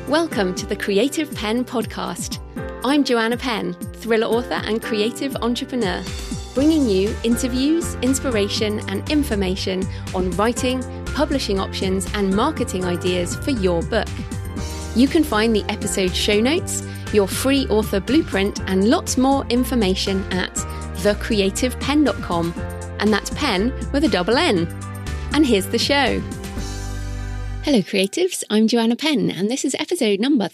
Welcome to the Creative Penn podcast. I'm Joanna Penn, thriller author and creative entrepreneur, bringing you interviews, inspiration, and information on writing, publishing options, and marketing ideas for your book. You can find the episode show notes, your free author blueprint, and lots more information at thecreativepenn.com. And that's pen with a double N. And here's the show. Hello creatives, I'm Joanna Penn, and this is episode number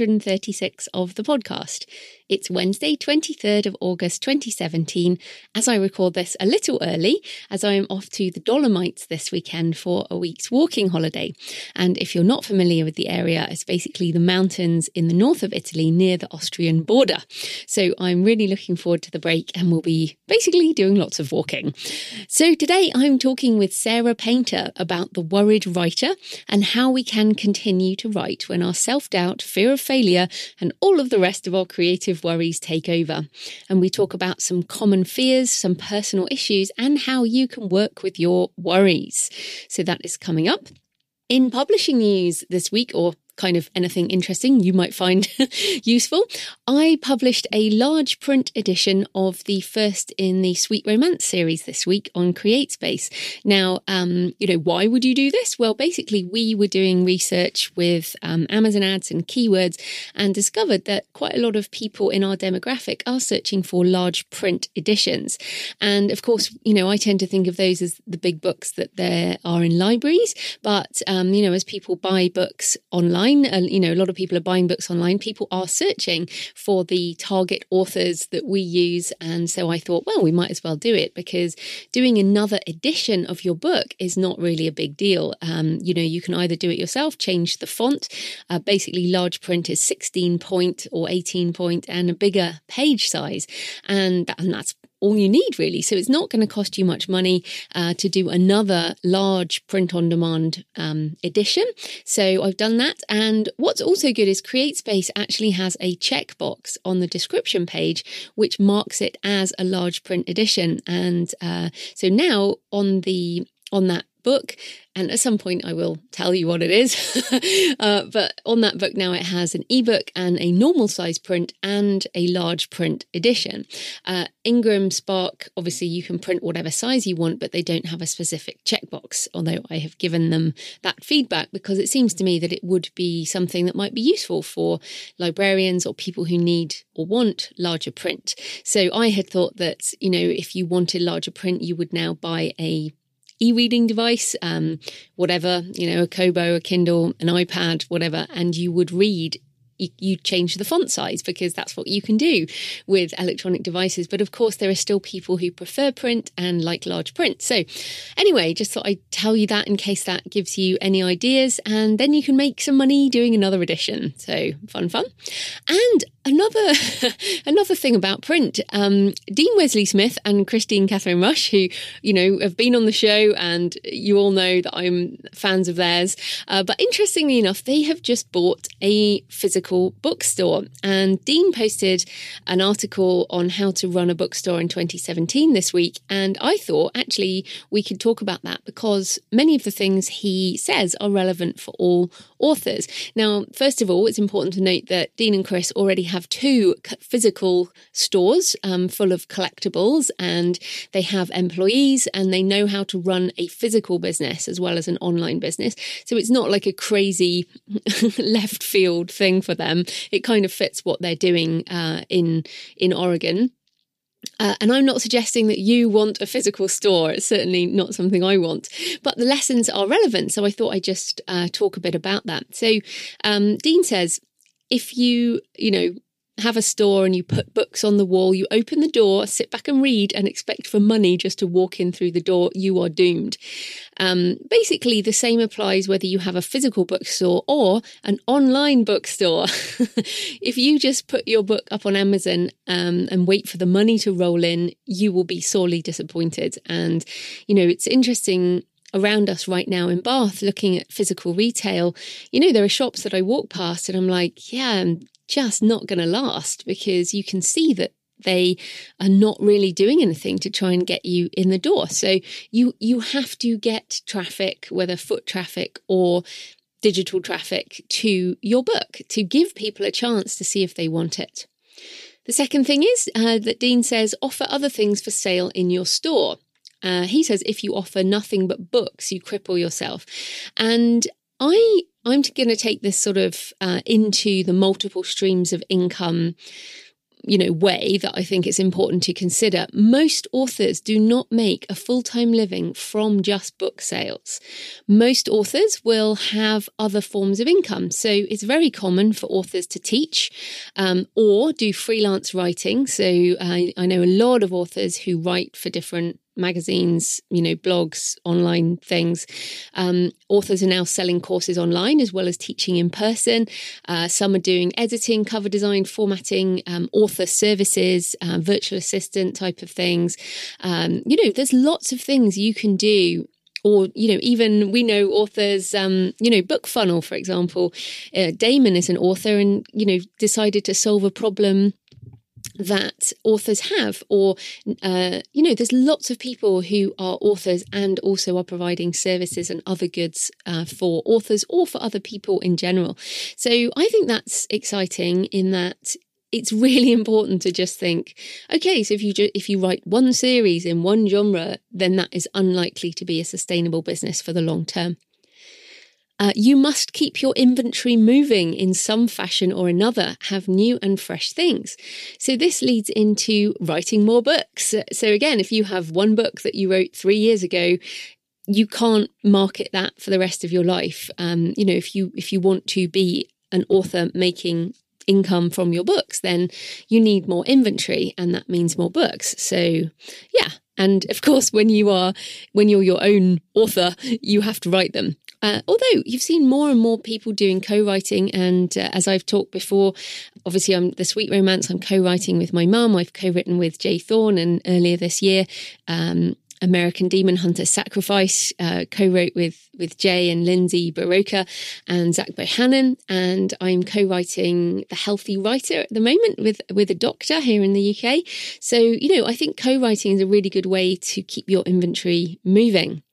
336 of the podcast. It's Wednesday, 23rd of August 2017, as I record this a little early, as I am off to the Dolomites this weekend for a week's walking holiday. And if you're not familiar with the area, it's basically the mountains in the north of Italy near the Austrian border. So I'm really looking forward to the break, and we'll be basically doing lots of walking. So today I'm talking with Sarah Painter about the worried writer and how we can continue to write when our self-doubt, fear of failure, and all of the rest of our creative worries take over. And we talk about some common fears, some personal issues, and how you can work with your worries. So that is coming up. In publishing news this week, or kind of anything interesting you might find useful, I published a large print edition of the first in the Sweet Romance series this week on CreateSpace. Now, why would you do this? Well, basically, we were doing research with Amazon ads and keywords and discovered that quite a lot of people in our demographic are searching for large print editions. And of course, I tend to think of those as the big books that there are in libraries. But, as people buy books online, a lot of people are buying books online. People are searching for the target authors that we use. And so I thought, well, we might as well do it, because doing another edition of your book is not really a big deal. You can either do it yourself, change the font. Basically, large print is 16 point or 18 point and a bigger page size. And that's all you need, really. So it's not going to cost you much money to do another large print-on-demand edition. So I've done that. And what's also good is CreateSpace actually has a checkbox on the description page which marks it as a large print edition. And so now on that book, and at some point I will tell you what it is, but on that book now it has an ebook and a normal size print and a large print edition. Ingram Spark, obviously you can print whatever size you want, but they don't have a specific checkbox, although I have given them that feedback because it seems to me that it would be something that might be useful for librarians or people who need or want larger print. So I had thought that, if you wanted larger print, you would now buy a e-reading device, whatever, a Kobo, a Kindle, an iPad, whatever, and you would read. You change the font size because that's what you can do with electronic devices. But of course, there are still people who prefer print and like large print. So anyway, just thought I'd tell you that in case that gives you any ideas, and then you can make some money doing another edition. So fun. And another thing about print, Dean Wesley Smith and Christine Catherine Rush, who, have been on the show, and you all know that I'm fans of theirs. But interestingly enough, they have just bought a physical bookstore. And Dean posted an article on how to run a bookstore in 2017 this week. And I thought actually we could talk about that because many of the things he says are relevant for all authors. Now, first of all, it's important to note that Dean and Chris already have 2 physical stores full of collectibles, and they have employees and they know how to run a physical business as well as an online business. So it's not like a crazy left field thing for them. It kind of fits what they're doing in Oregon. And I'm not suggesting that you want a physical store. It's certainly not something I want. But the lessons are relevant, so I thought I'd just talk a bit about that. So Dean says, if you have a store and you put books on the wall, you open the door, sit back and read and expect for money just to walk in through the door, you are doomed. Basically, the same applies whether you have a physical bookstore or an online bookstore. If you just put your book up on Amazon and wait for the money to roll in, you will be sorely disappointed. And, it's interesting around us right now in Bath, looking at physical retail, there are shops that I walk past and I'm like, I'm just not going to last, because you can see that they are not really doing anything to try and get you in the door. So you have to get traffic, whether foot traffic or digital traffic to your book to give people a chance to see if they want it. The second thing is that Dean says, offer other things for sale in your store. He says, if you offer nothing but books, you cripple yourself. And I'm going to take this sort of into the multiple streams of income way that I think it's important to consider. Most authors do not make a full-time living from just book sales. Most authors will have other forms of income. So it's very common for authors to teach or do freelance writing. So I know a lot of authors who write for different magazines, blogs, online things. Authors are now selling courses online as well as teaching in person. Some are doing editing, cover design, formatting, author services, virtual assistant type of things. There's lots of things you can do. Or, even we know authors, Book Funnel, for example. Damon is an author and, decided to solve a problem that authors have, or there's lots of people who are authors and also are providing services and other goods for authors or for other people in general. So I think that's exciting in that it's really important to just think, okay, so if you write one series in one genre, then that is unlikely to be a sustainable business for the long term. You must keep your inventory moving in some fashion or another, have new and fresh things. So this leads into writing more books. So again, if you have one book that you wrote 3 years ago, you can't market that for the rest of your life. If you want to be an author making income from your books, then you need more inventory, and that means more books. So yeah. And of course, when you're your own author, you have to write them. Although you've seen more and more people doing co-writing, and as I've talked before, obviously I'm The Sweet Romance, I'm co-writing with my mum. I've co-written with Jay Thorne, and earlier this year, American Demon Hunter Sacrifice, co-wrote with Jay and Lindsay Baroka and Zach Bohannon, and I'm co-writing The Healthy Writer at the moment with a doctor here in the UK. So, I think co-writing is a really good way to keep your inventory moving.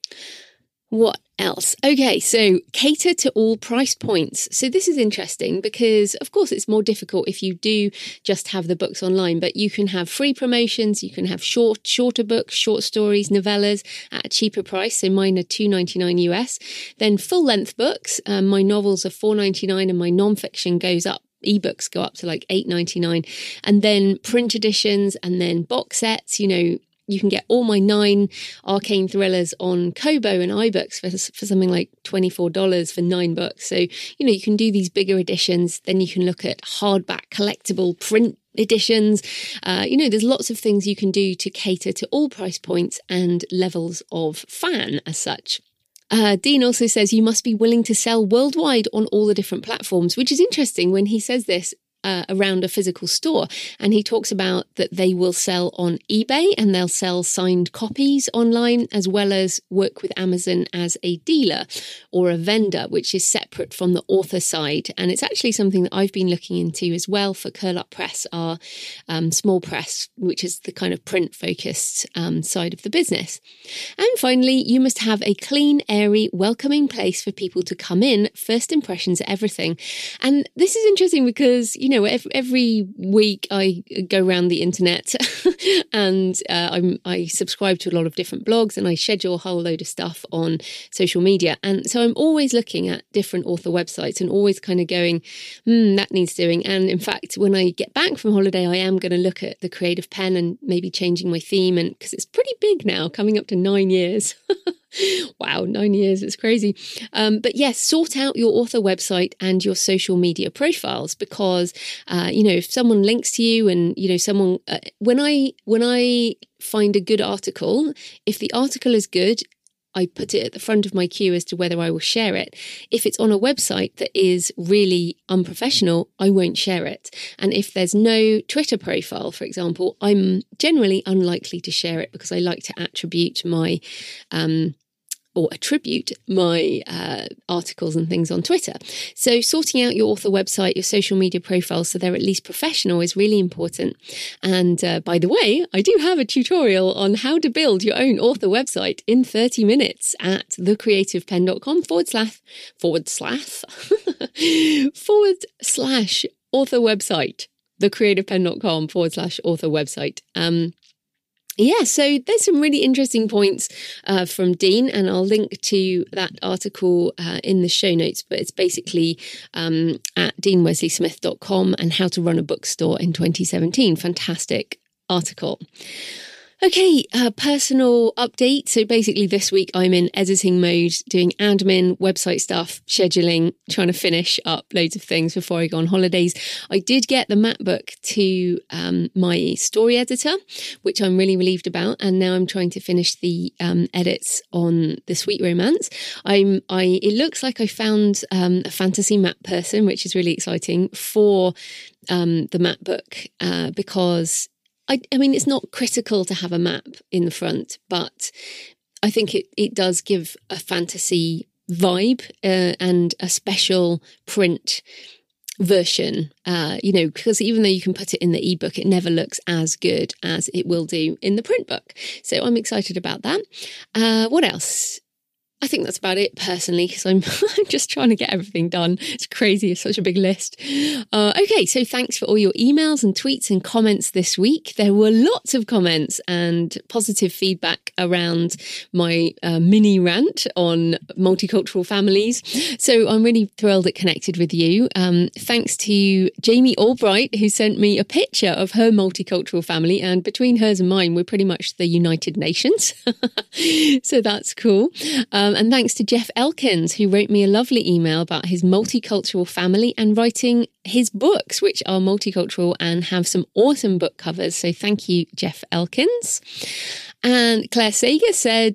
What else? Okay, so cater to all price points. So this is interesting because, of course, it's more difficult if you do just have the books online, but you can have free promotions, you can have shorter books, short stories, novellas at a cheaper price. So mine are $2.99 US. Then full-length books, my novels are $4.99 and my non-fiction goes up. Ebooks go up to like $8.99. And then print editions and then box sets, you can get all my 9 arcane thrillers on Kobo and iBooks for something like $24 for 9 books. So, you can do these bigger editions. Then you can look at hardback, collectible print editions. There's lots of things you can do to cater to all price points and levels of fan as such. Dean also says you must be willing to sell worldwide on all the different platforms, which is interesting when he says this around a physical store. And he talks about that they will sell on eBay and they'll sell signed copies online, as well as work with Amazon as a dealer or a vendor, which is separate from the author side. And it's actually something that I've been looking into as well for Curl Up Press, our small press, which is the kind of print focused side of the business. And finally, you must have a clean, airy, welcoming place for people to come in. First impressions are everything. And this is interesting because, every week I go around the internet and I subscribe to a lot of different blogs and I schedule a whole load of stuff on social media. And so I'm always looking at different author websites and always kind of going, that needs doing. And in fact, when I get back from holiday, I am going to look at the Creative Pen and maybe changing my theme, and because it's pretty big now, coming up to 9 years. Wow, 9 years, it's crazy. But yes, sort out your author website and your social media profiles, because, if someone links to you and, someone, when I find a good article, if the article is good, I put it at the front of my queue as to whether I will share it. If it's on a website that is really unprofessional, I won't share it. And if there's no Twitter profile, for example, I'm generally unlikely to share it because I like to attribute my or attribute my articles and things on Twitter. So sorting out your author website, your social media profiles, so they're at least professional is really important. And by the way, I do have a tutorial on how to build your own author website in 30 minutes at thecreativepenn.com / author website, thecreativepenn.com / author website. So there's some really interesting points from Dean, and I'll link to that article in the show notes, but it's basically at deanwesleysmith.com and how to run a bookstore in 2017. Fantastic article. Okay, personal update. So basically this week I'm in editing mode, doing admin, website stuff, scheduling, trying to finish up loads of things before I go on holidays. I did get the MacBook to my story editor, which I'm really relieved about. And now I'm trying to finish the edits on The Sweet Romance. It looks like I found a fantasy map person, which is really exciting for the MacBook because I mean, it's not critical to have a map in the front, but I think it does give a fantasy vibe and a special print version, because even though you can put it in the ebook, it never looks as good as it will do in the print book. So I'm excited about that. What else? I think that's about it personally, because I'm just trying to get everything done. It's crazy. It's such a big list. Okay, so thanks for all your emails and tweets and comments this week. There were lots of comments and positive feedback around my mini rant on multicultural families. So I'm really thrilled it connected with you. Thanks to Jamie Albright, who sent me a picture of her multicultural family, and between hers and mine, we're pretty much the United Nations. So that's cool. And thanks to Jeff Elkins, who wrote me a lovely email about his multicultural family and writing his books, which are multicultural and have some awesome book covers. So thank you, Jeff Elkins. And Claire Sager said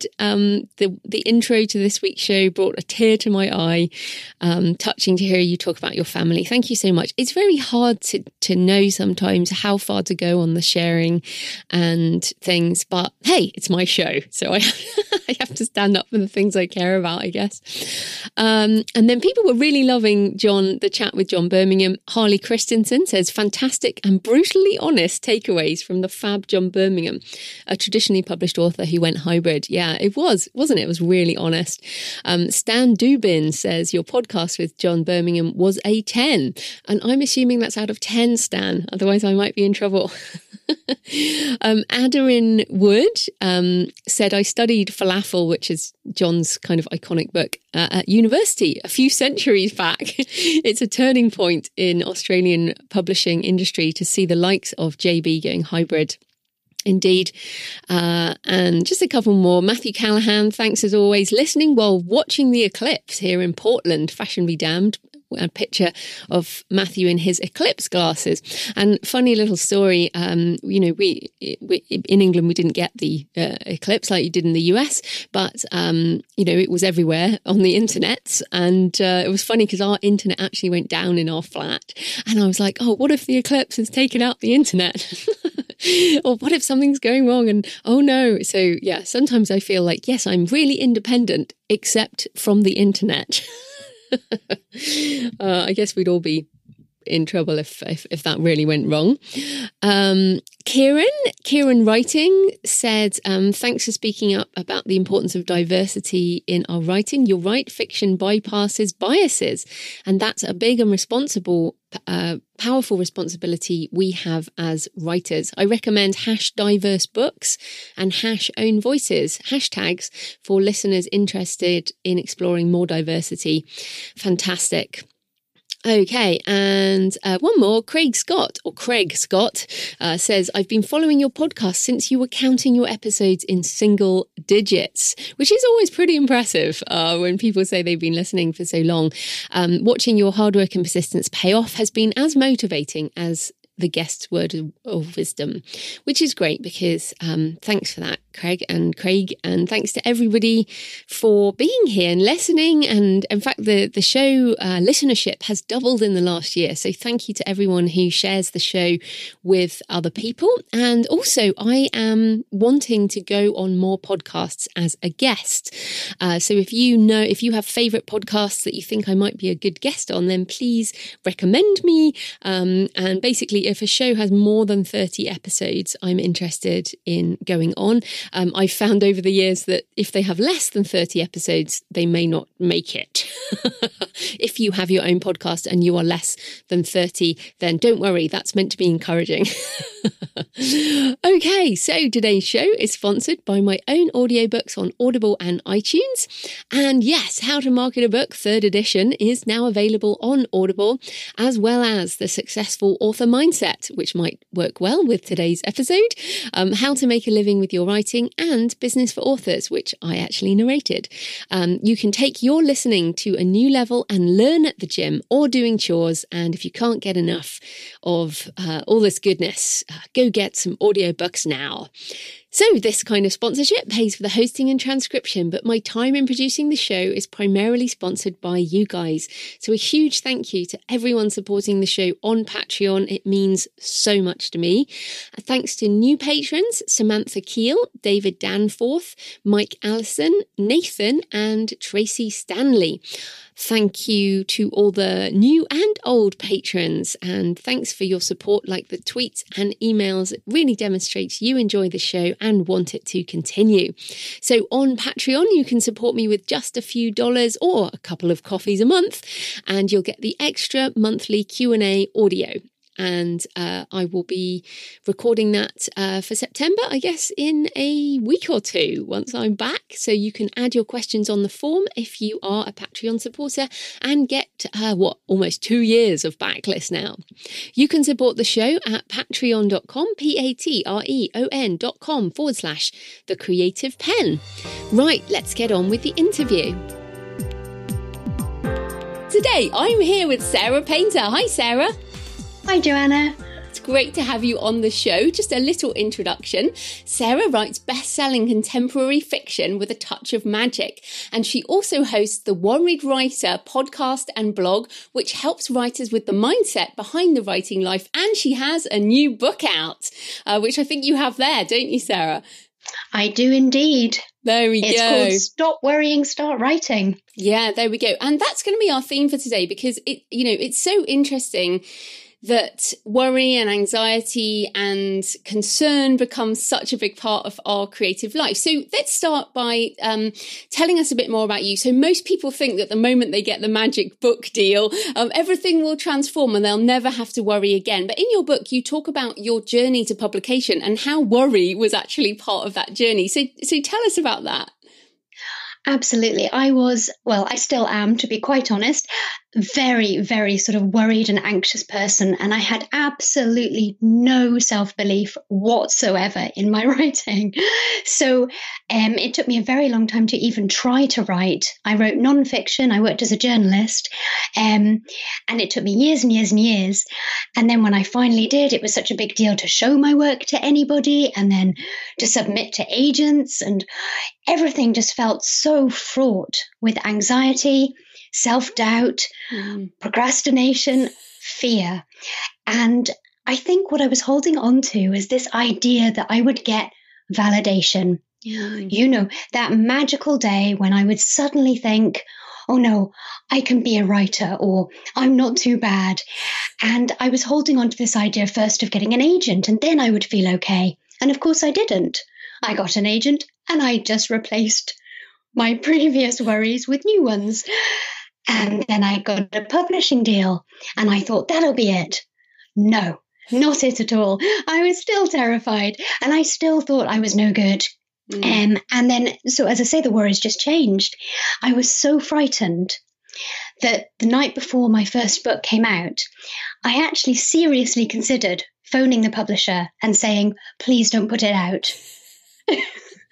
the intro to this week's show brought a tear to my eye. Touching to hear you talk about your family. Thank you so much. It's very hard to know sometimes how far to go on the sharing and things, but hey, it's my show, so I have to stand up for the things I care about, I guess. And then people were really loving the chat with John Birmingham. Harley Christensen says, fantastic and brutally honest takeaways from the fab John Birmingham, a traditionally published author who went hybrid. Yeah, it was, wasn't it? It was really honest. Stan Dubin says, your podcast with John Birmingham was a 10. And I'm assuming that's out of 10, Stan. Otherwise I might be in trouble. Adarin Wood said, I studied falafel, which is John's kind of iconic book, at university a few centuries back. It's a turning point in Australian publishing industry to see the likes of JB going hybrid. Indeed. And just a couple more. Matthew Callahan, thanks as always. Listening while watching the eclipse here in Portland. Fashion be damned. A picture of Matthew in his eclipse glasses. And funny little story, we in England, we didn't get the eclipse like you did in the US, but, it was everywhere on the internet. And it was funny because our internet actually went down in our flat. And I was like, oh, what if the eclipse has taken out the internet? Or what if something's going wrong? And oh no. So yeah, sometimes I feel like, yes, I'm really independent, except from the internet. I guess we'd all be in trouble if that really went wrong. Kieran Writing said, thanks for speaking up about the importance of diversity in our writing. You're right, fiction bypasses biases, and that's a big and powerful responsibility we have as writers. I recommend #diversebooks and #ownvoices hashtags for listeners interested in exploring more diversity. Fantastic. Okay, and one more. Craig Scott says, I've been following your podcast since you were counting your episodes in single digits, which is always pretty impressive when people say they've been listening for so long. Watching your hard work and persistence pay off has been as motivating as the guest's word of wisdom, which is great because thanks for that, Craig, and thanks to everybody for being here and listening. And in fact, the show listenership has doubled in the last year. So thank you to everyone who shares the show with other people. And also, I am wanting to go on more podcasts as a guest. So if you have favourite podcasts that you think I might be a good guest on, then please recommend me. And basically, if a show has more than 30 episodes, I'm interested in going on. I've found over the years that if they have less than 30 episodes, they may not make it. If you have your own podcast and you are less than 30, then don't worry, that's meant to be encouraging. Okay, so today's show is sponsored by my own audiobooks on Audible and iTunes. And yes, How to Market a Book 3rd edition is now available on Audible, as well as The Successful Author Mindset, which might work well with today's episode, How to Make a Living with Your Writing, and Business for Authors, which I actually narrated. You can take your listening to a new level and learn at the gym or doing chores. And if you can't get enough of all this goodness, go get some audiobooks now. So this kind of sponsorship pays for the hosting and transcription, but my time in producing the show is primarily sponsored by you guys. So a huge thank you to everyone supporting the show on Patreon. It means so much to me. Thanks to new patrons, Samantha Keel, David Danforth, Mike Allison, Nathan, and Tracy Stanley. Thank you to all the new and old patrons, and thanks for your support, like the tweets and emails. It really demonstrates you enjoy the show and want it to continue. So on Patreon, you can support me with just a few dollars or a couple of coffees a month, and you'll get the extra monthly Q&A audio. And I will be recording that for September, I guess, in a week or two once I'm back. So you can add your questions on the form if you are a Patreon supporter and get, almost 2 years of backlist now. You can support the show at patreon.com, patreon.com/The Creative Pen. Right, let's get on with the interview. Today, I'm here with Sarah Painter. Hi, Sarah. Hi, Joanna. It's great to have you on the show. Just a little introduction. Sarah writes best-selling contemporary fiction with a touch of magic, and she also hosts the Worried Writer podcast and blog, which helps writers with the mindset behind the writing life. And she has a new book out, which I think you have there, don't you, Sarah? I do indeed. There we go. It's called Stop Worrying, Start Writing. Yeah, there we go. And that's going to be our theme for today, because it's so interesting that worry and anxiety and concern becomes such a big part of our creative life. So let's start by telling us a bit more about you. So most people think that the moment they get the magic book deal, everything will transform and they'll never have to worry again. But in your book, you talk about your journey to publication and how worry was actually part of that journey. So tell us about that. Absolutely. I still am, to be quite honest, very, very sort of worried and anxious person. And I had absolutely no self-belief whatsoever in my writing. So it took me a very long time to even try to write. I wrote nonfiction. I worked as a journalist. And it took me years and years and years. And then when I finally did, it was such a big deal to show my work to anybody and then to submit to agents. And everything just felt so fraught with anxiety, self-doubt, procrastination, fear. And I think what I was holding on to is this idea that I would get validation. Yeah. That magical day when I would suddenly think, oh no, I can be a writer, or I'm not too bad. And I was holding on to this idea first of getting an agent, and then I would feel okay. And of course I didn't. I got an agent and I just replaced my previous worries with new ones. And then I got a publishing deal and I thought that'll be it. No, not it at all. I was still terrified and I still thought I was no good. And then, so as I say, the worries just changed. I was so frightened that the night before my first book came out, I actually seriously considered phoning the publisher and saying, please don't put it out.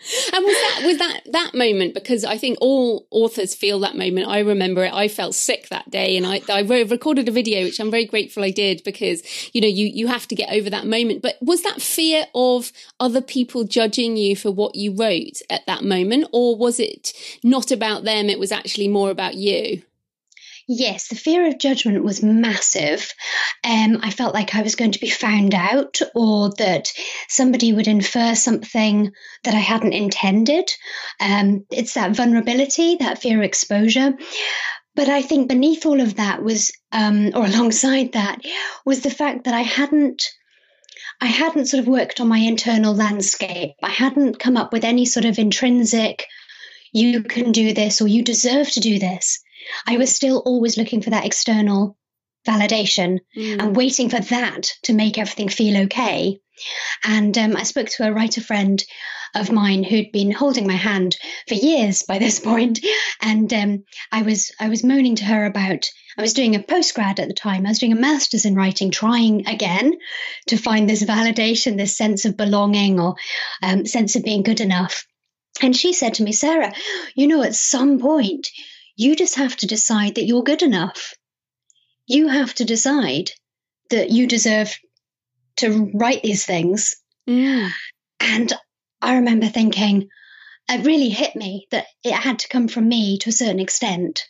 And was that moment, because I think all authors feel that moment. I remember it. I felt sick that day, and I recorded a video, which I'm very grateful I did, because, you know, you have to get over that moment. But was that fear of other people judging you for what you wrote at that moment, or was it not about them? It was actually more about you? Yes, the fear of judgment was massive. I felt like I was going to be found out, or that somebody would infer something that I hadn't intended. It's that vulnerability, that fear of exposure. But I think beneath all of that was, or alongside that, was the fact that I hadn't sort of worked on my internal landscape. I hadn't come up with any sort of intrinsic, you can do this, or you deserve to do this. I was still always looking for that external validation and waiting for that to make everything feel okay. And I spoke to a writer friend of mine who'd been holding my hand for years by this point. And I was moaning to her about, I was doing a postgrad at the time. I was doing a master's in writing, trying again to find this validation, this sense of belonging, or sense of being good enough. And she said to me, Sarah, you know, at some point, you just have to decide that you're good enough. You have to decide that you deserve to write these things. And I remember thinking, it really hit me that it had to come from me to a certain extent.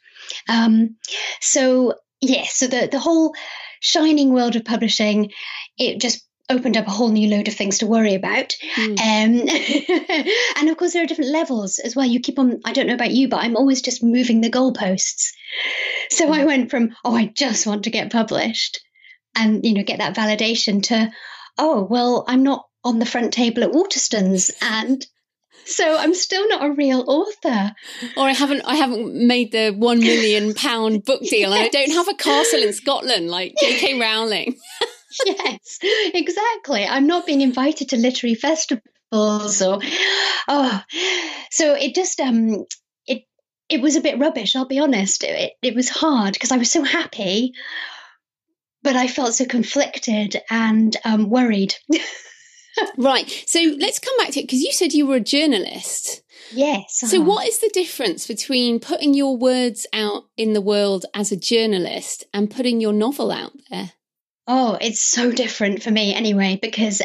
So the whole shining world of publishing, it just opened up a whole new load of things to worry about. And of course, there are different levels as well. You keep on, I don't know about you, but I'm always just moving the goalposts. So I went from, I just want to get published and, you know, get that validation to, well, I'm not on the front table at Waterstones, and so I'm still not a real author. Or I haven't made the £1 million book deal. Yes. And I don't have a castle in Scotland like J.K. Rowling. Yes, exactly. I'm not being invited to literary festivals, or so it just it was a bit rubbish, I'll be honest. It was hard because I was so happy, but I felt so conflicted and worried. Right. So let's come back to it, because you said you were a journalist. Yes. So what is the difference between putting your words out in the world as a journalist and putting your novel out there? Oh, it's so different for me anyway, because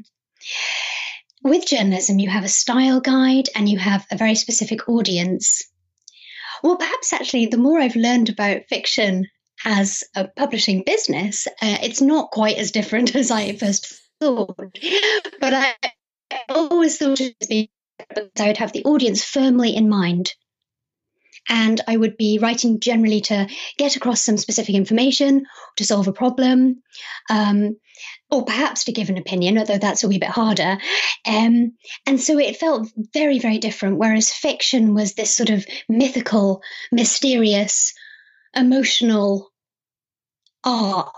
with journalism, you have a style guide and you have a very specific audience. Well, perhaps actually, the more I've learned about fiction as a publishing business, it's not quite as different as I first thought. But I always thought it would be, I would have the audience firmly in mind. And I would be writing generally to get across some specific information, to solve a problem, or perhaps to give an opinion, although that's a wee bit harder. And so it felt very, very different, whereas fiction was this sort of mythical, mysterious, emotional art.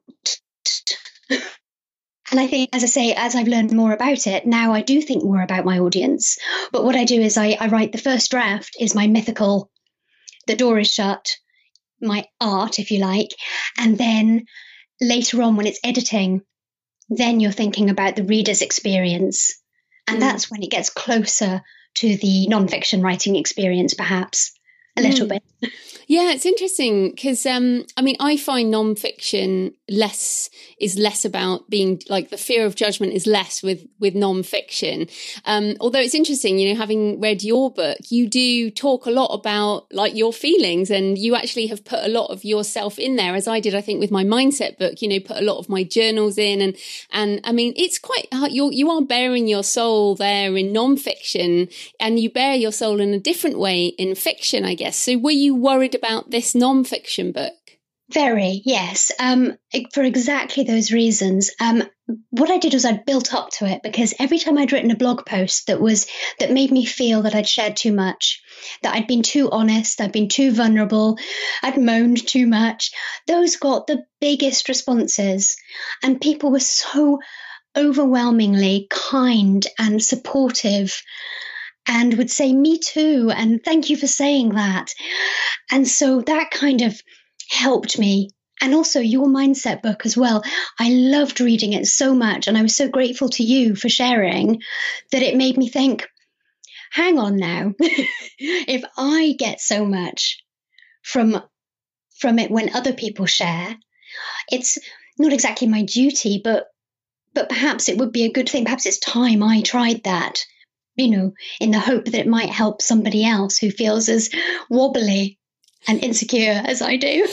And I think, as I say, as I've learned more about it, now I do think more about my audience. But what I do is I write the first draft is my mythical, the door is shut, my art, if you like. And then later on, when it's editing, then you're thinking about the reader's experience. And that's when it gets closer to the nonfiction writing experience, perhaps, a little bit. Yeah, it's interesting because, I find nonfiction is less about being like, the fear of judgment is less with nonfiction. Although it's interesting, you know, having read your book, you do talk a lot about like your feelings, and you actually have put a lot of yourself in there, as I did, I think, with my mindset book, you know, put a lot of my journals in. And I mean, it's quite, you are bearing your soul there in nonfiction, and you bear your soul in a different way in fiction, I guess. So were you worried about this non-fiction book? Very, yes. For exactly those reasons. What I did was I built up to it, because every time I'd written a blog post that made me feel that I'd shared too much, that I'd been too honest, I'd been too vulnerable, I'd moaned too much, those got the biggest responses. And people were so overwhelmingly kind and supportive, and would say, me too, and thank you for saying that. And so that kind of helped me. And also your mindset book as well. I loved reading it so much, and I was so grateful to you for sharing that it made me think, hang on now. If I get so much from it when other people share, it's not exactly my duty, but perhaps it would be a good thing. Perhaps it's time I tried that, in the hope that it might help somebody else who feels as wobbly and insecure as I do.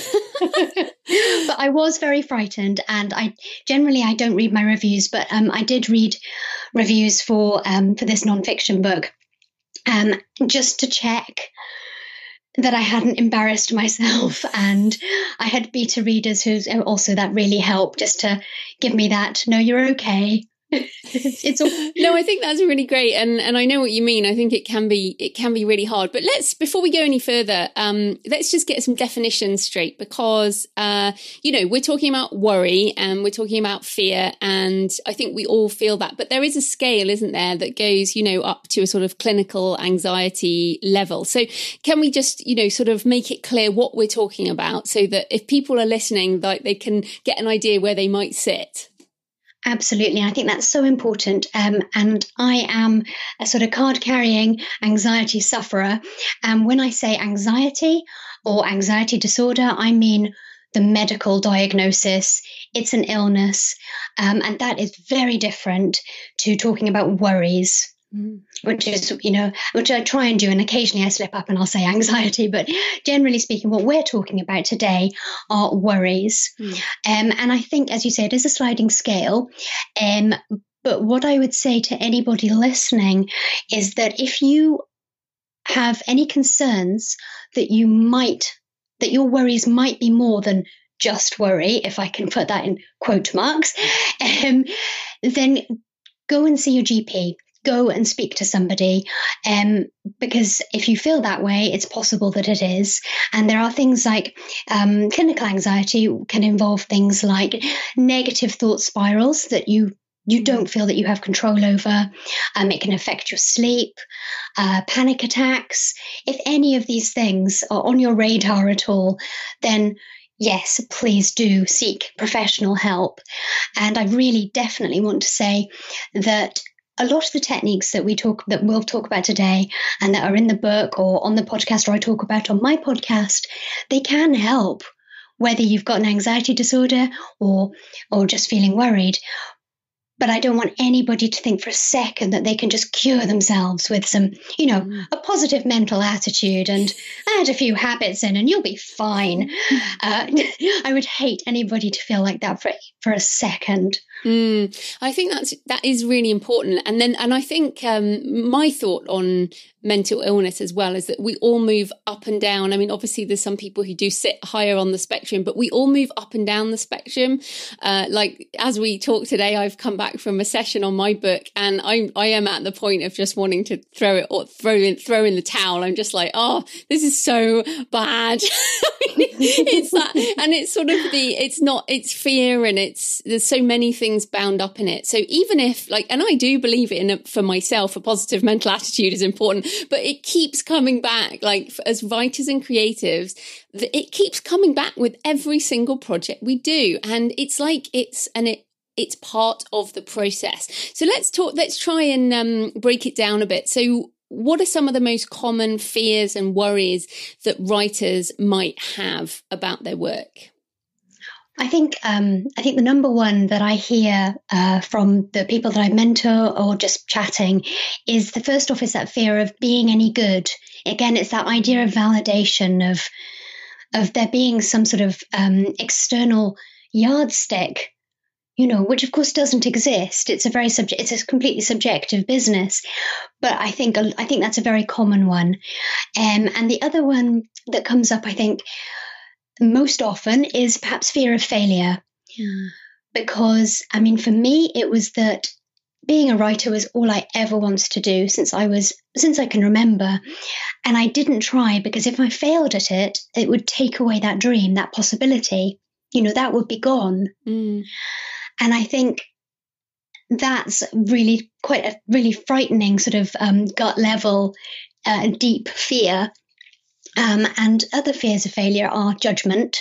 But I was very frightened, and I don't read my reviews, but I did read reviews for this nonfiction book, just to check that I hadn't embarrassed myself. And I had beta readers who also, that really helped, just to give me that, no, you're okay. It's all... No, I think that's really great, and I know what you mean. I think it can be really hard. But before we go any further, let's just get some definitions straight, because we're talking about worry and we're talking about fear, and I think we all feel that. But there is a scale, isn't there, that goes up to a sort of clinical anxiety level. So can we just sort of make it clear what we're talking about, so that if people are listening, like, they can get an idea where they might sit? Absolutely. I think that's so important. And I am a sort of card-carrying anxiety sufferer. And when I say anxiety or anxiety disorder, I mean the medical diagnosis. It's an illness. And that is very different to talking about worries. Which is, which I try and do, and occasionally I slip up and I'll say anxiety, but generally speaking, what we're talking about today are worries. And I think, as you say, it is a sliding scale. But what I would say to anybody listening is that if you have any concerns that your worries might be more than just worry, if I can put that in quote marks, then go and see your GP. Go and speak to somebody, because if you feel that way, it's possible that it is. And there are things like clinical anxiety can involve things like negative thought spirals that you don't feel that you have control over. It can affect your sleep, panic attacks. If any of these things are on your radar at all, then yes, please do seek professional help. And I really definitely want to say that a lot of the techniques that we'll talk about today, and that are in the book or on the podcast, or I talk about on my podcast, they can help whether you've got an anxiety disorder or just feeling worried. But I don't want anybody to think for a second that they can just cure themselves with some, a positive mental attitude and add a few habits in and you'll be fine. I would hate anybody to feel like that for a second. I think that is really important. And I think my thought on mental illness as well is that we all move up and down. I mean, obviously there's some people who do sit higher on the spectrum, but we all move up and down the spectrum. Like as we talk today, I've come back from a session on my book, and I am at the point of just wanting to throw in the towel. I'm just like, oh, this is so bad. It's that, and it's sort of it's fear, and there's so many things bound up in it. So even if and I do believe for myself, a positive mental attitude is important, but it keeps coming back, as writers and creatives, it keeps coming back with every single project we do. And it's part of the process. So let's try and break it down a bit. So what are some of the most common fears and worries that writers might have about their work? I think the number one that I hear from the people that I mentor or just chatting is, the first off is that fear of being any good. Again, it's that idea of validation, of there being some sort of external yardstick, which of course doesn't exist. It's a completely subjective business. But I think that's a very common one. And the other one that comes up, I think, most often is perhaps fear of failure. Because, for me, it was that being a writer was all I ever wanted to do since I can remember. And I didn't try, because if I failed at it, it would take away that dream, that possibility, that would be gone. And I think that's really quite a really frightening sort of gut level, deep fear. And other fears of failure are judgment,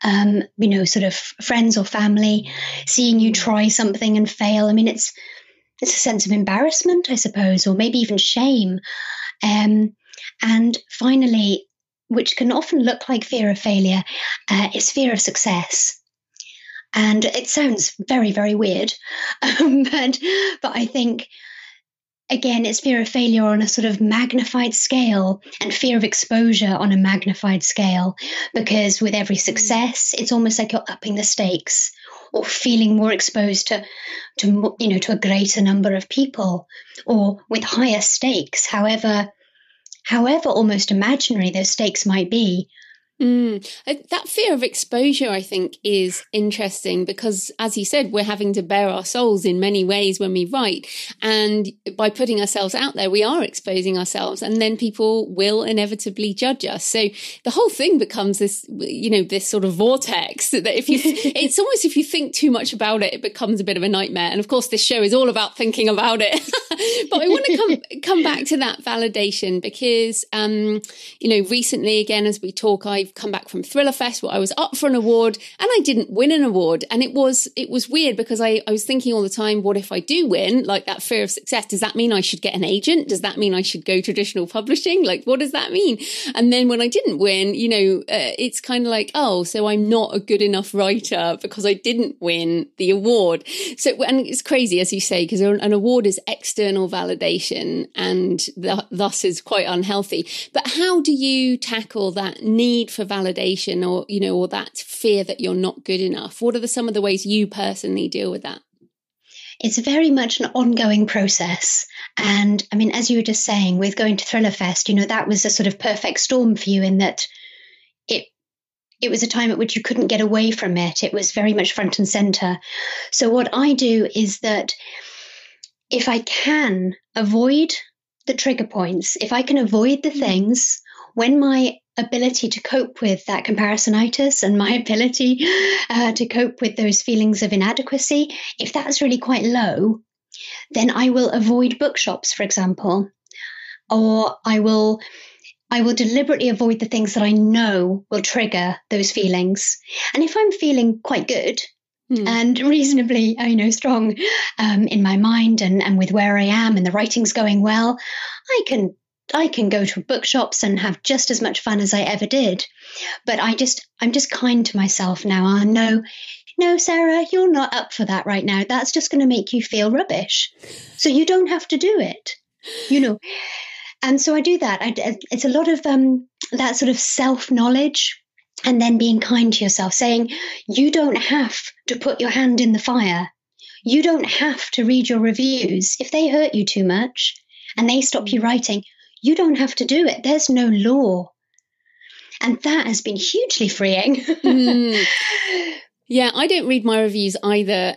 sort of friends or family seeing you try something and fail. it's a sense of embarrassment, I suppose, or maybe even shame. And finally, which can often look like fear of failure, is fear of success. And it sounds very, very weird, but I think, again, it's fear of failure on a sort of magnified scale, and fear of exposure on a magnified scale, because with every success, it's almost like you're upping the stakes or feeling more exposed to a greater number of people, or with higher stakes, however almost imaginary those stakes might be. That fear of exposure, I think, is interesting because, as you said, we're having to bare our souls in many ways when we write. And by putting ourselves out there, we are exposing ourselves, and then people will inevitably judge us. So the whole thing becomes this, this sort of vortex that it's almost, if you think too much about it, it becomes a bit of a nightmare. And of course, this show is all about thinking about it. But I want to come back to that validation because, recently, again, as we talk, I've come back from Thriller Fest where I was up for an award and I didn't win an award. And it was weird because I was thinking all the time, what if I do win? Like, that fear of success, does that mean I should get an agent? Does that mean I should go traditional publishing? Like, what does that mean? And then when I didn't win, it's kind of like, oh, so I'm not a good enough writer because I didn't win the award. So, and it's crazy, as you say, because an award is external validation and thus is quite unhealthy. But how do you tackle that need for validation, or that fear that you're not good enough? What are some of the ways you personally deal with that? It's very much an ongoing process. And I mean, as you were just saying, with going to Thriller Fest, that was a sort of perfect storm for you in that it was a time at which you couldn't get away from it. It was very much front and center. So what I do is that if I can avoid the trigger points, if I can avoid the things when my ability to cope with that comparisonitis and my ability to cope with those feelings of inadequacy, if that's really quite low, then I will avoid bookshops, for example, or I will deliberately avoid the things that I know will trigger those feelings. And if I'm feeling quite good and reasonably, strong in my mind and with where I am and the writing's going well, I can go to bookshops and have just as much fun as I ever did. But I'm just kind to myself now. I know, no, Sarah, you're not up for that right now. That's just going to make you feel rubbish. So you don't have to do it, And so I do that. It's a lot of that sort of self-knowledge, and then being kind to yourself, saying you don't have to put your hand in the fire. You don't have to read your reviews. If they hurt you too much and they stop you writing, you don't have to do it. There's no law. And that has been hugely freeing. Yeah, I don't read my reviews either.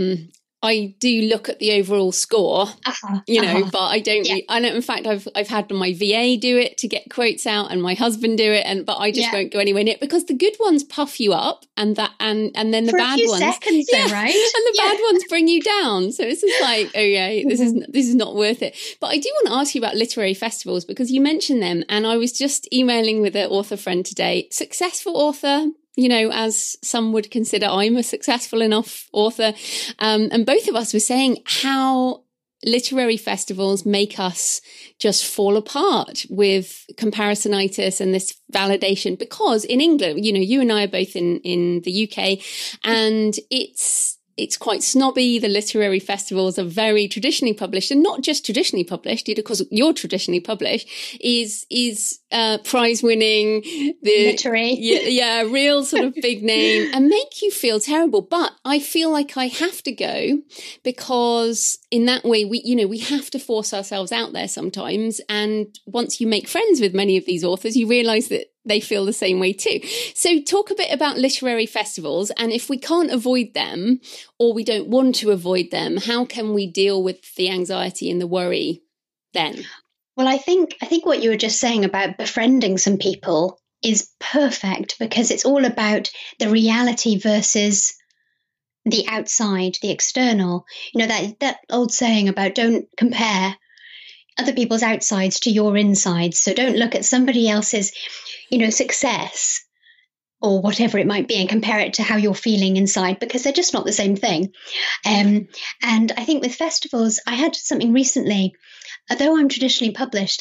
I do look at the overall score, but I don't. Yeah. In fact, I've had my VA do it to get quotes out, and my husband do it, but I just won't go anywhere near it because the good ones puff you up, and then the for bad a few ones, seconds, though, right? And the bad ones bring you down. So it's just like, this is not worth it. But I do want to ask you about literary festivals because you mentioned them, and I was just emailing with an author friend today, successful author. As some would consider I'm a successful enough author. And both of us were saying how literary festivals make us just fall apart with comparisonitis and this validation. Because in England, you and I are both in the UK, and it's quite snobby. The literary festivals are very traditionally published, and not just traditionally published, because you're traditionally published, is prize winning, literary, real sort of big name, and make you feel terrible. But I feel like I have to go because in that way we have to force ourselves out there sometimes. And once you make friends with many of these authors, you realise that they feel the same way too. So talk a bit about literary festivals, and if we can't avoid them or we don't want to avoid them, how can we deal with the anxiety and the worry then? Well, I think what you were just saying about befriending some people is perfect, because it's all about the reality versus the outside, the external. That old saying about don't compare other people's outsides to your insides. So don't look at somebody else's, success or whatever it might be, and compare it to how you're feeling inside, because they're just not the same thing. And I think with festivals, I had something recently, although I'm traditionally published,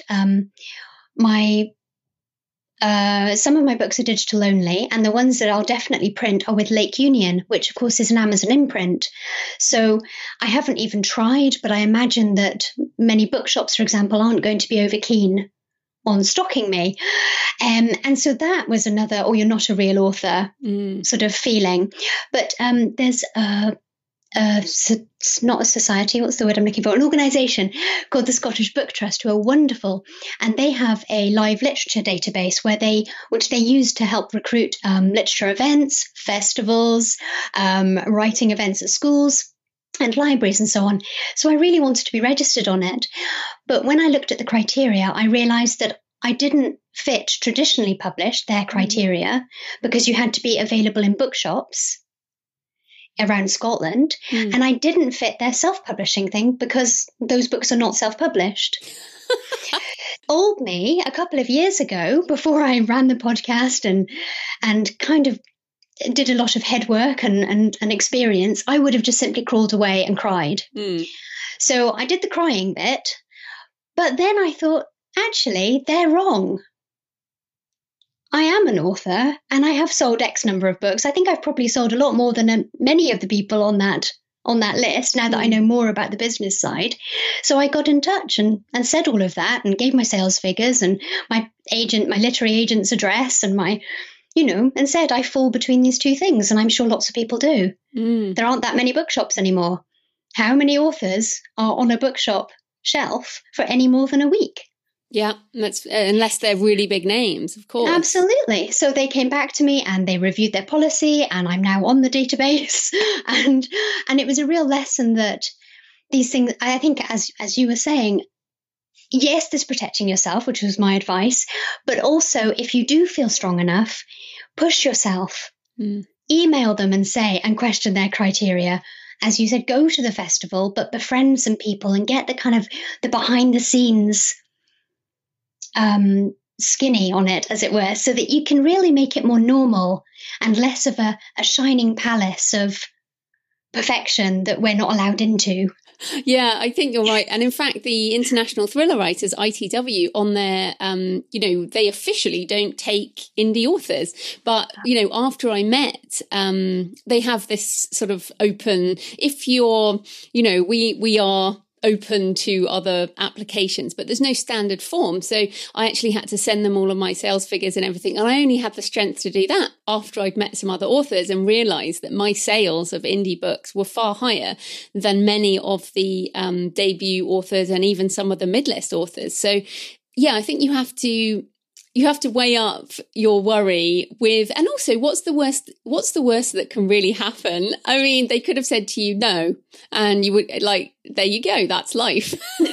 some of my books are digital only, and the ones that I'll definitely print are with Lake Union, which of course is an Amazon imprint. So I haven't even tried, but I imagine that many bookshops, for example, aren't going to be over keen on stocking me. And so that was another, oh, you're not a real author sort of feeling. But there's it's not a society, what's the word I'm looking for? An organisation called the Scottish Book Trust, who are wonderful. And they have a live literature database which they use to help recruit literature events, festivals, writing events at schools and libraries and so on. So I really wanted to be registered on it. But when I looked at the criteria, I realised that I didn't fit traditionally published, their criteria, because you had to be available in bookshops around Scotland, and I didn't fit their self-publishing thing because those books are not self-published. Old me, a couple of years ago, before I ran the podcast and kind of did a lot of head work and experience, I would have just simply crawled away and cried. So I did the crying bit, but then I thought, actually, they're wrong. I am an author and I have sold X number of books. I think I've probably sold a lot more than many of the people on that list now that I know more about the business side. So I got in touch and said all of that and gave my sales figures and my literary agent's address and and said I fall between these two things, and I'm sure lots of people do. There aren't that many bookshops anymore. How many authors are on a bookshop shelf for any more than a week? Yeah, that's unless they're really big names, of course. Absolutely. So they came back to me and they reviewed their policy, and I'm now on the database. and it was a real lesson that these things, I think, as you were saying, yes, there's protecting yourself, which was my advice, but also if you do feel strong enough, push yourself. Email them and question their criteria. As you said, go to the festival, but befriend some people and get the kind of the behind the scenes skinny on it, as it were, so that you can really make it more normal and less of a shining palace of perfection that we're not allowed into. Yeah, I think you're right. And in fact, the International Thriller Writers, ITW, on their, they officially don't take indie authors. But, after I met, they have this sort of open, if you're, we are open to other applications, but there's no standard form. So I actually had to send them all of my sales figures and everything. And I only had the strength to do that after I'd met some other authors and realized that my sales of indie books were far higher than many of the debut authors and even some of the mid-list authors. So yeah, I think you have to weigh up your worry with, and also what's the worst that can really happen? I mean, they could have said to you no, and you would there you go, that's life.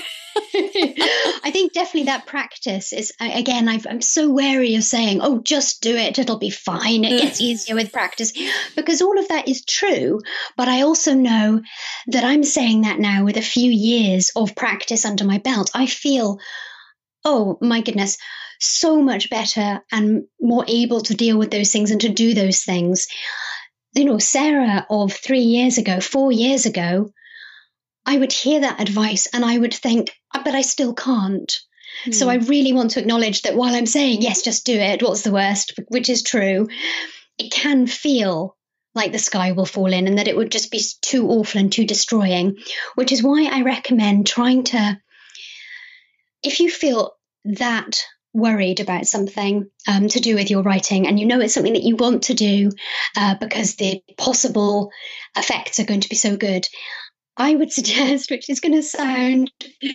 I think definitely that practice is, again, I'm so wary of saying, oh, just do it, it'll be fine, it gets easier with practice, because all of that is true. But I also know that I'm saying that now with a few years of practice under my belt. I feel, oh my goodness, so much better and more able to deal with those things and to do those things. Sarah of 4 years ago, I would hear that advice and I would think, but I still can't. So I really want to acknowledge that while I'm saying, yes, just do it, what's the worst, which is true, it can feel like the sky will fall in and that it would just be too awful and too destroying, which is why I recommend trying to, if you feel that worried about something to do with your writing and it's something that you want to do because the possible effects are going to be so good, I would suggest, which is going to sound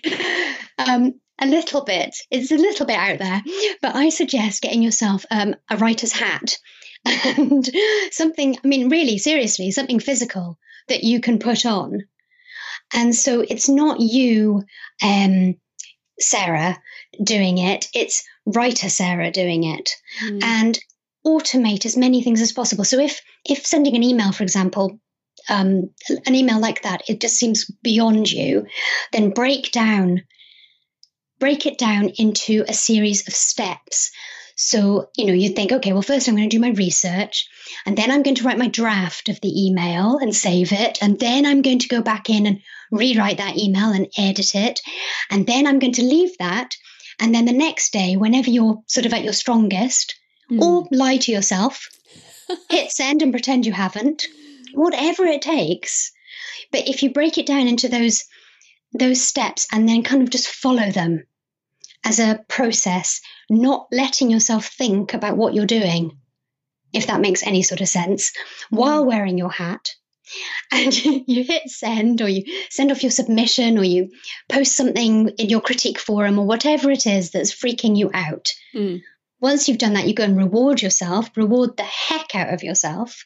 it's a little bit out there, but I suggest getting yourself a writer's hat and something, really seriously, something physical that you can put on. And so it's not you, Sarah, doing it, it's writer Sarah doing it. And automate as many things as possible. So if sending an email, for example, an email like that, it just seems beyond you, then break it down into a series of steps So, you think, okay, well, first I'm going to do my research, and then I'm going to write my draft of the email and save it. And then I'm going to go back in and rewrite that email and edit it. And then I'm going to leave that. And then the next day, whenever you're sort of at your strongest, or lie to yourself, hit send and pretend you haven't, whatever it takes. But if you break it down into those steps and then kind of just follow them as a process, not letting yourself think about what you're doing, if that makes any sort of sense, while wearing your hat, and you hit send, or you send off your submission, or you post something in your critique forum, or whatever it is that's freaking you out. Once you've done that, you go and reward yourself, reward the heck out of yourself,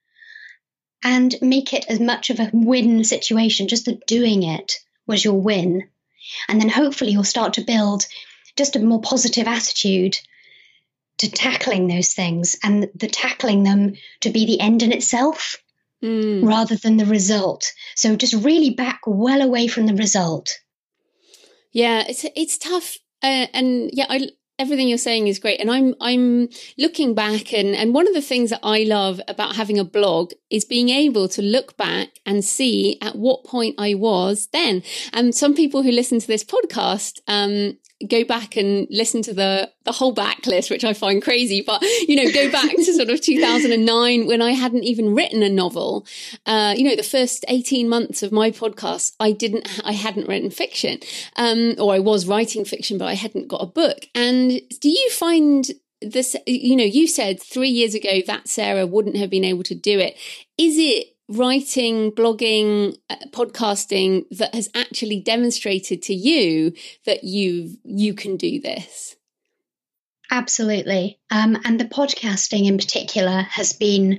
and make it as much of a win situation. Just the doing it was your win. And then hopefully you'll start to build just a more positive attitude to tackling those things, and the tackling them to be the end in itself rather than the result. So just really back well away from the result. Yeah, it's tough. And yeah, everything you're saying is great. And I'm looking back, and one of the things that I love about having a blog is being able to look back and see at what point I was then. And some people who listen to this podcast go back and listen to the whole backlist, which I find crazy, but go back to sort of 2009 when I hadn't even written a novel. The first 18 months of my podcast, I hadn't written fiction, or I was writing fiction, but I hadn't got a book. And do you find this, you said 3 years ago that Sarah wouldn't have been able to do it. Is it writing, blogging, podcasting that has actually demonstrated to you that you can do this? Absolutely. And the podcasting in particular has been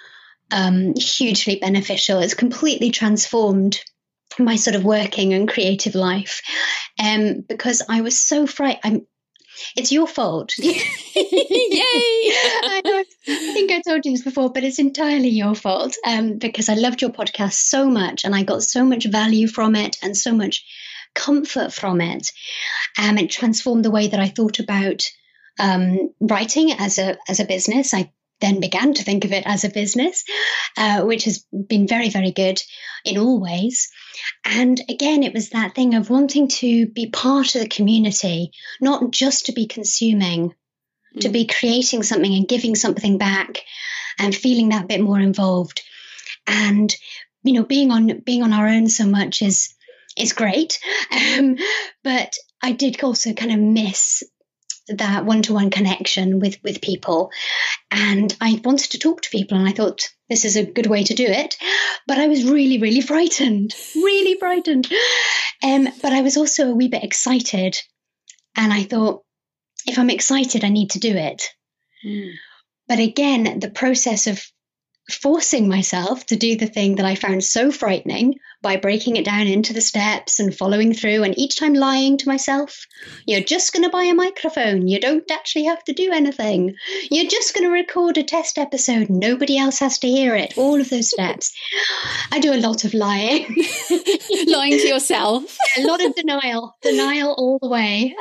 hugely beneficial. It's completely transformed my sort of working and creative life, because I was so frightened. It's your fault. Yay! I think I told you this before, but it's entirely your fault, because I loved your podcast so much, and I got so much value from it and so much comfort from it. It transformed the way that I thought about writing as a business. I then began to think of it as a business, which has been very, very good in all ways. And again, it was that thing of wanting to be part of the community, not just to be consuming, to be creating something and giving something back and feeling that bit more involved. And, being on our own so much is great. But I did also kind of miss that one-to-one connection with people. And I wanted to talk to people, and I thought this is a good way to do it. But I was really, really frightened, but I was also a wee bit excited. And I thought, if I'm excited, I need to do it. But again, the process of forcing myself to do the thing that I found so frightening by breaking it down into the steps and following through, and each time lying to myself, you're just going to buy a microphone. You don't actually have to do anything. You're just going to record a test episode. Nobody else has to hear it. All of those steps. I do a lot of lying. Lying to yourself. A lot of denial all the way.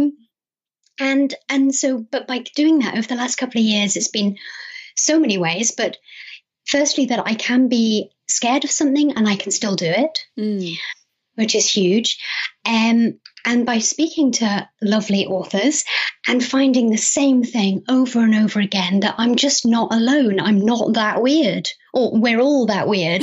And so, but by doing that over the last couple of years, it's been so many ways. But firstly, that I can be scared of something and I can still do it, which is huge. And by speaking to lovely authors and finding the same thing over and over again, that I'm just not alone. I'm not that weird, or we're all that weird.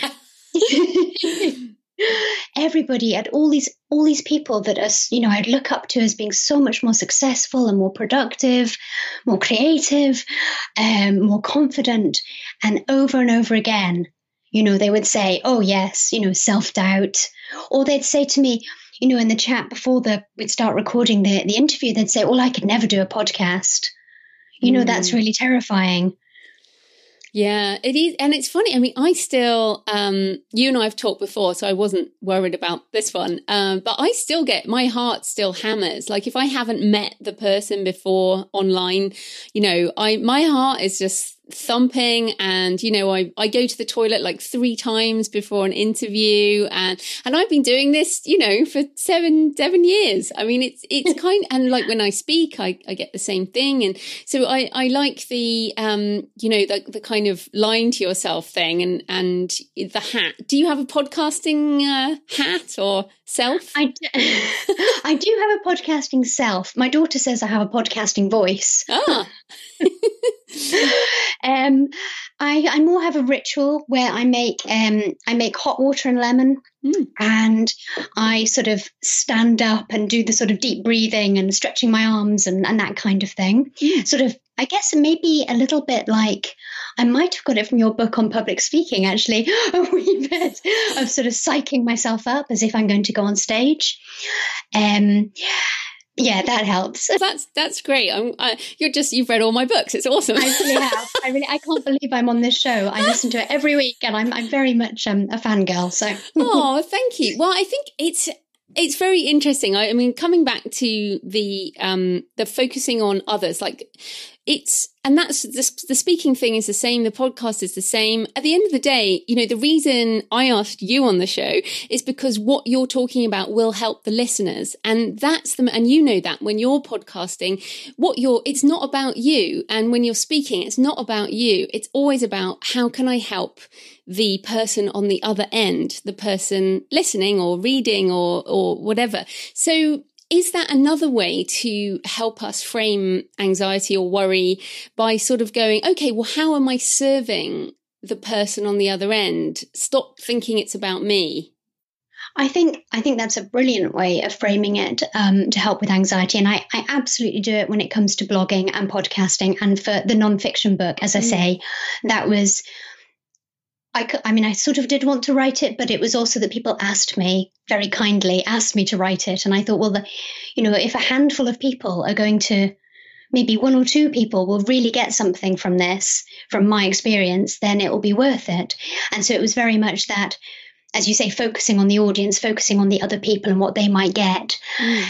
Everybody, at all these people that are, I'd look up to as being so much more successful and more productive, more creative, more confident, and over again, they would say, "Oh yes, self-doubt," or they'd say to me, in the chat before we'd start recording the interview, they'd say, "Well, I could never do a podcast. That's really terrifying." Yeah, it is. And it's funny. I mean, I still, you and I have talked before, so I wasn't worried about this one. But I still my heart still hammers. Like if I haven't met the person before online, my heart is just thumping, and I go to the toilet like 3 times before an interview, and I've been doing this for seven years. I mean, it's kind, and like when I speak I get the same thing, and so I like the the kind of lying to yourself thing, and the hat. Do you have a podcasting hat or self? I do have a podcasting self. My daughter says I have a podcasting voice. I more have a ritual where I make hot water and lemon, and I sort of stand up and do the sort of deep breathing and stretching my arms and that kind of thing. Sort of, I guess maybe a little bit like, I might have got it from your book on public speaking, actually, a wee bit of sort of psyching myself up as if I'm going to go on stage. Yeah, that helps. That's great. You've read all my books. It's awesome. I really have. I can't believe I'm on this show. I listen to it every week, and I'm very much a fangirl. So. Oh, thank you. Well, I think it's very interesting. I mean, coming back to the focusing on others, like that's the speaking thing is the same. The podcast is the same. At the end of the day, the reason I asked you on the show is because what you're talking about will help the listeners. And that when you're podcasting, it's not about you. And when you're speaking, it's not about you. It's always about how can I help the person on the other end, the person listening or reading or whatever. So is that another way to help us frame anxiety or worry by sort of going, okay, well, how am I serving the person on the other end? Stop thinking it's about me. I think that's a brilliant way of framing it to help with anxiety. And I absolutely do it when it comes to blogging and podcasting. And for the nonfiction book, as I say, that was... I sort of did want to write it, but it was also that people very kindly asked me to write it. And I thought, well, if a handful of people are going to, maybe 1 or 2 people will really get something from this, from my experience, then it will be worth it. And so it was very much that, as you say, focusing on the audience, focusing on the other people and what they might get.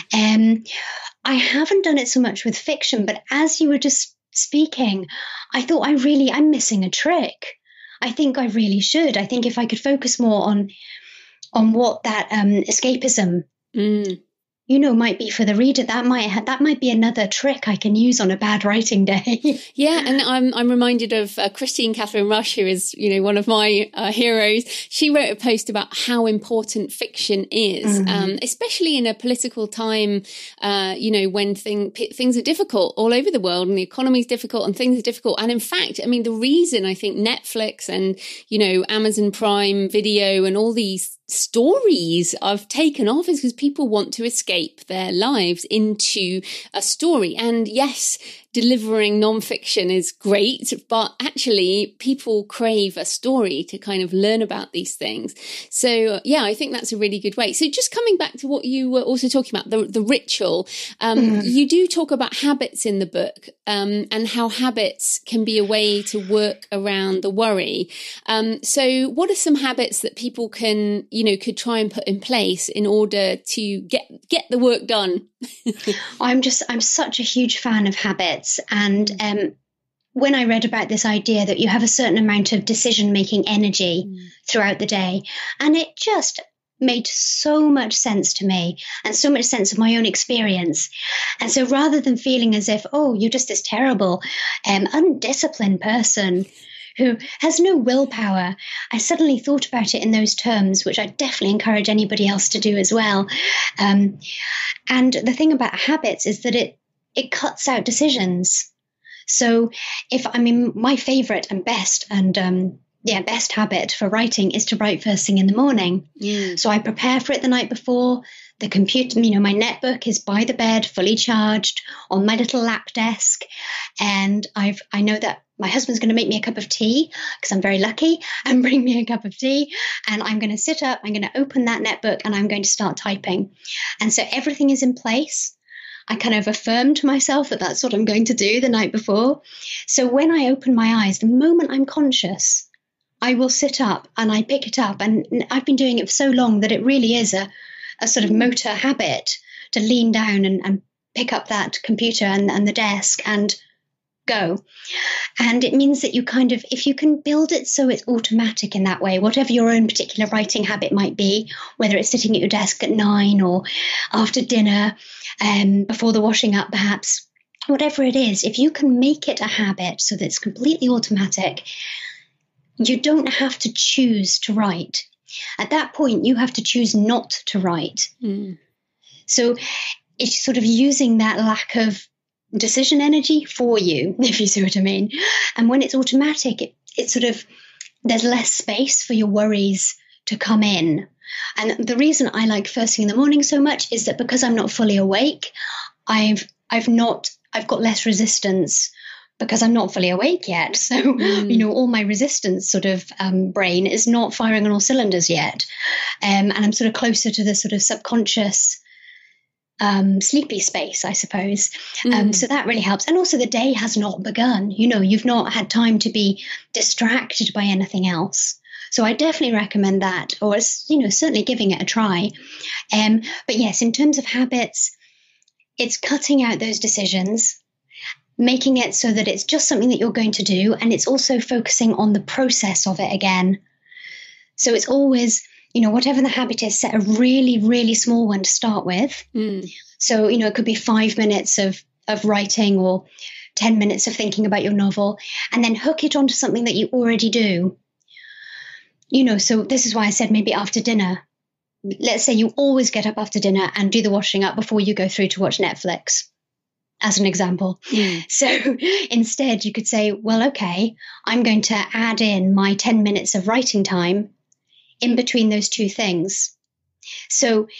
I haven't done it so much with fiction, but as you were just speaking, I thought I'm missing a trick. I think I really should. I think if I could focus more on what that escapism, might be for the reader, that might be another trick I can use on a bad writing day. Yeah, and I'm reminded of Christine Catherine Rush, who is one of my heroes. She wrote a post about how important fiction is, especially in a political time. When things are difficult all over the world, and the economy is difficult, and things are difficult. And in fact, I mean, the reason I think Netflix and Amazon Prime Video and all these stories I've taken off is because people want to escape their lives into a story. And yes, delivering nonfiction is great, but actually people crave a story to kind of learn about these things. So yeah, I think that's a really good way. So just coming back to what you were also talking about, the ritual, you do talk about habits in the book, and how habits can be a way to work around the worry. So what are some habits that people could try and put in place in order to get the work done? I'm such a huge fan of habits. And when I read about this idea that you have a certain amount of decision-making energy throughout the day, and it just made so much sense to me and so much sense of my own experience. And so rather than feeling as if, oh, you're just this terrible, undisciplined person who has no willpower, I suddenly thought about it in those terms, which I definitely encourage anybody else to do as well. And the thing about habits is that it cuts out decisions. So my favorite and best habit for writing is to write first thing in the morning. So I prepare for it the night before. The computer, my netbook is by the bed, fully charged on my little lap desk. And I know that my husband's going to make me a cup of tea because I'm very lucky, and bring me a cup of tea. And I'm going to sit up, I'm going to open that netbook, and I'm going to start typing. And so everything is in place. I kind of affirmed to myself that that's what I'm going to do the night before. So when I open my eyes, the moment I'm conscious, I will sit up and I pick it up. And I've been doing it for so long that it really is a sort of motor habit to lean down and pick up that computer and the desk and go. And it means that you kind of, if you can build it so it's automatic in that way, whatever your own particular writing habit might be, whether it's sitting at your desk at 9 or after dinner, before the washing up perhaps, whatever it is, if you can make it a habit so that it's completely automatic, you don't have to choose to write. At that point, you have to choose not to write. So it's sort of using that lack of decision energy for you, if you see what I mean. And when it's automatic, it sort of, there's less space for your worries to come in. And the reason I like first thing in the morning so much is that because I'm not fully awake, I've got less resistance because I'm not fully awake yet. So, all my resistance sort of brain is not firing on all cylinders yet. And I'm sort of closer to the sort of subconscious sleepy space, I suppose. So that really helps. And also the day has not begun. You've not had time to be distracted by anything else. So I definitely recommend that, or, certainly giving it a try. But yes, in terms of habits, it's cutting out those decisions, making it so that it's just something that you're going to do. And it's also focusing on the process of it again. So it's always, whatever the habit is, set a really, really small one to start with. So, it could be 5 minutes of writing or 10 minutes of thinking about your novel, and then hook it onto something that you already do. So this is why I said maybe after dinner. Let's say you always get up after dinner and do the washing up before you go through to watch Netflix, as an example. So instead you could say, well, okay, I'm going to add in my 10 minutes of writing time in between those two things. So,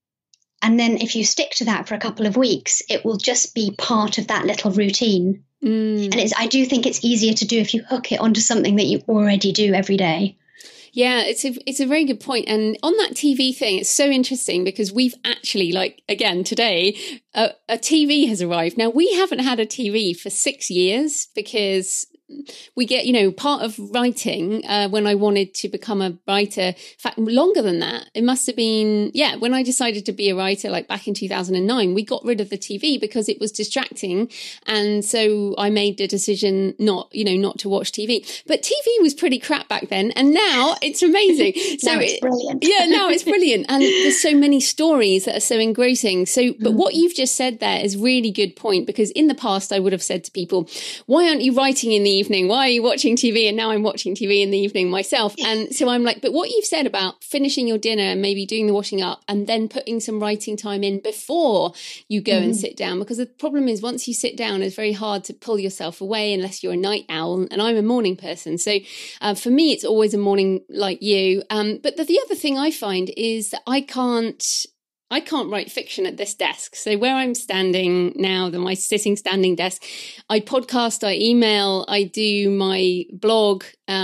and then if you stick to that for a couple of weeks, it will just be part of that little routine. And I do think it's easier to do if you hook it onto something that you already do every day. Yeah, it's a very good point. And on that TV thing, it's so interesting because we've actually, again, today, a TV has arrived. Now, we haven't had a TV for 6 years because we get, part of writing, when I wanted to become a writer, in fact, longer than that, it must have been, when I decided to be a writer, back in 2009, we got rid of the TV because it was distracting. And so I made the decision not to watch TV. But TV was pretty crap back then. And now it's amazing. So now it's brilliant. Now it's brilliant. And there's so many stories that are so engrossing. So, but what you've just said there is really good point, because in the past I would have said to people, why aren't you writing in the evening? Why are you watching TV? And now I'm watching TV in the evening myself. And so I'm like, but what you've said about finishing your dinner and maybe doing the washing up and then putting some writing time in before you go and sit down, because the problem is once you sit down, it's very hard to pull yourself away unless you're a night owl, and I'm a morning person. So for me, it's always a morning like you. But the other thing I find is that I can't write fiction at this desk. So where I'm standing now, my sitting standing desk, I podcast, I email, I do my blog.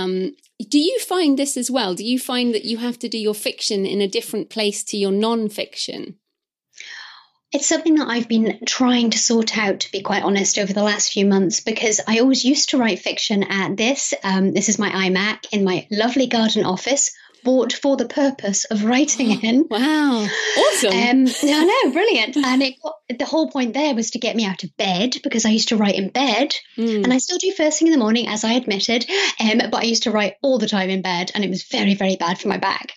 Do you find this as well? Do you find that you have to do your fiction in a different place to your non-fiction? It's something that I've been trying to sort out, to be quite honest, over the last few months, because I always used to write fiction at this. This is my iMac in my lovely garden office, bought for the purpose of writing in. Wow. Awesome. I know, brilliant. And the whole point there was to get me out of bed, because I used to write in bed. And I still do first thing in the morning, as I admitted. But I used to write all the time in bed, and it was very, very bad for my back.